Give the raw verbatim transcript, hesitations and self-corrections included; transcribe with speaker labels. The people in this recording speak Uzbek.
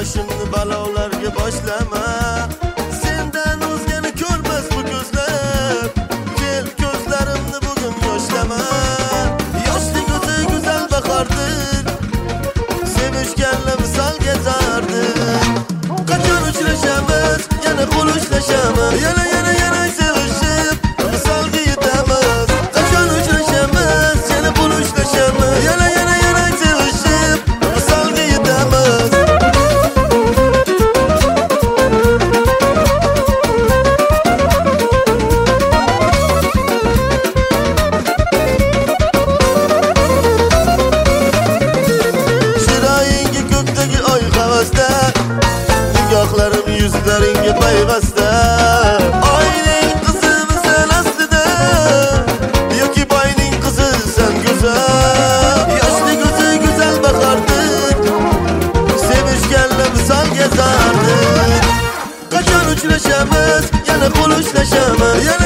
Speaker 1: boshimni balolarga boshlama. Sendan o'zgani ko'rmas bu ko'zlar. Kel ko'zlarimni bugun yoshlama. Yoshlik o'zi go'zal bahordir. Sevishganlar misol kezardir. Qachon uchrashamiz, yana qo'llashamizmi? Yana yana yana sevishib, misolga yetamiz. Qachon uchrashamiz, yana qo'llashamizmi? Yana yana yana sevishib, misolga yetamiz. Chiroyingga ko'kdagi oy havasda, nigohlarim yuzlaringga payvasta. Oyning qizimisan aslida, yoki boyning qizisan go'zal. Yoshlik o'zi go'zal bahordir. Sevishganlar misol kezardir. Qachon uchrashamiz, yana qo'llashamizmi? Yana